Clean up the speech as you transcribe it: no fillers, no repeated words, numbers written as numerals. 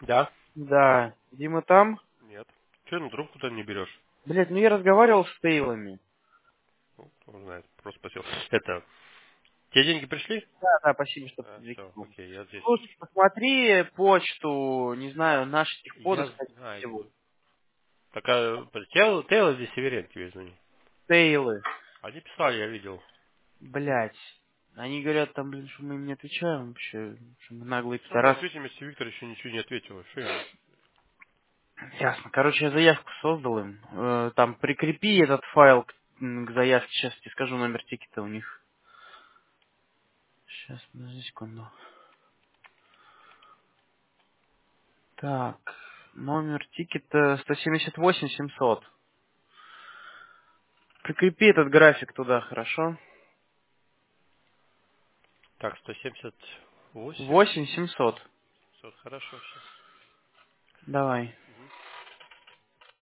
Да? Да. Дима там? Нет. Че на трубку-то не берешь? Блять, ну я разговаривал с Тейлами. Ну, кто знает, просто спросил. Это, те деньги пришли? Да, да, спасибо, что Все, прикинул. окей, я здесь. Слушай, посмотри почту, не знаю, наши техподы, Я скорее всего. знаю. Такая, Тейлор здесь Северен тебе звонит. Тейлы. Они писали, я видел. Блять. Они говорят там, блин, что мы им не отвечаем вообще, что мы наглые Что мы пидорасы. ответим, если Виктор еще ничего не ответил? Что ему? Ясно. Короче, я заявку создал им. Там прикрепи этот файл к заявке. Сейчас тебе скажу номер тикета у них. Сейчас, подожди секунду. Так, номер тикета 178 700. Прикрепи этот график туда, хорошо? Так, 178. 8 700. Все, хорошо, сейчас. Давай.